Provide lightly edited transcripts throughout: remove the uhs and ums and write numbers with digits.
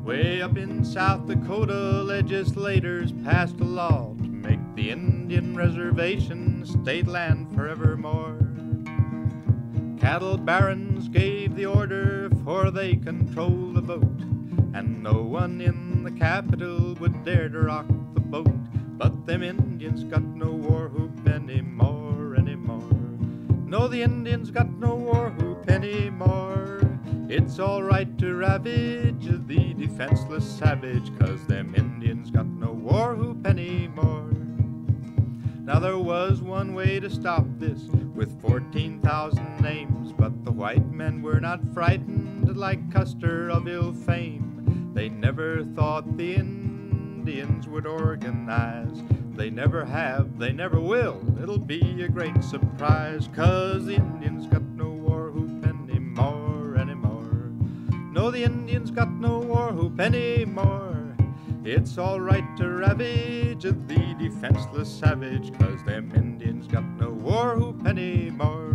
Way up in South Dakota, legislators passed a law to make the Indian reservation state land forevermore. Cattle barons gave the order, for they control the vote, and no one in the capital would dare to rock the boat. But them Indians got no war whoop anymore, anymore. No, the Indians got no war whoop anymore. It's all right to ravage the defenseless savage, 'cause them Indians got no war whoop anymore. Now there was one way to stop this, with 14,000 names, but the white men were not frightened like Custer of ill fame. They never thought the Indians would organize. They never have, they never will. It'll be a great surprise, 'cause the Indians got no war whoop anymore, anymore. No, the Indians got no war whoop anymore. It's all right to ravage the defenseless savage, 'cause them Indians got no war whoop anymore.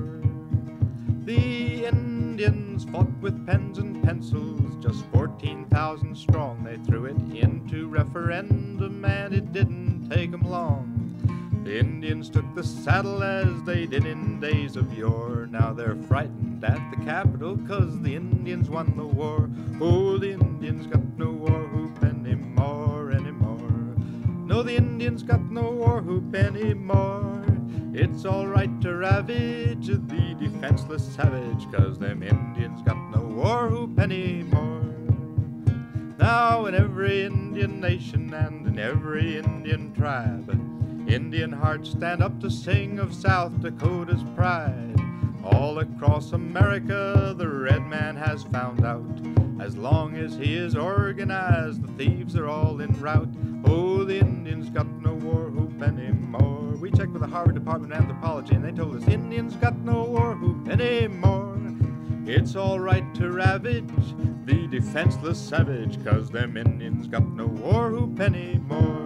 The Indians fought with pens and pencils, just 14,000 strong. They threw it into referendum and it didn't take 'em long. The Indians took the saddle as they did in days of yore. Now they're frightened at the capital, 'cause the Indians won the war. Oh, the Indians got no war whoop anymore, anymore. No, the Indians got no war whoop anymore. It's all right to ravage the defenseless savage, 'cause them Indians got no war whoop anymore. Now in every Indian nation and in every Indian tribe, Indian hearts stand up to sing of South Dakota's pride. All across America the red man has found out, as long as he is organized, the thieves are all in rout. Oh, the Indians got no war whoop anymore. We checked with the Harvard Department of Anthropology and they told us Indians got no war whoop anymore. It's all right to ravage the defenseless savage, 'cause them Indians got no war whoop anymore.